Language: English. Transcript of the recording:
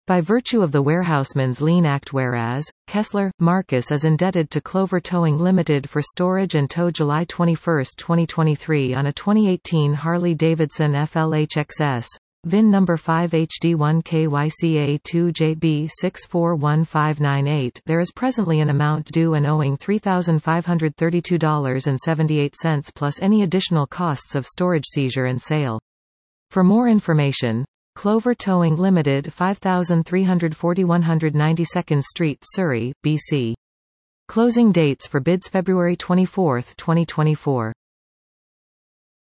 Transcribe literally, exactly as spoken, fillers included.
By virtue of the Warehouseman's Lien Act, whereas, Kessler, Marcus is indebted to Clover Towing Limited for storage and tow July twenty-first, twenty twenty-three on a twenty eighteen Harley-Davidson F L H X S, V I N number five H D one K Y C A two J B six four one five nine eight, there is presently an amount due and owing three thousand five hundred thirty-two dollars and seventy-eight cents plus any additional costs of storage, seizure and sale. For more information, Clover Towing Limited, five thousand three hundred forty one hundred ninety-second Street, Surrey, B C. Closing dates for bids February twenty-fourth, twenty twenty-four.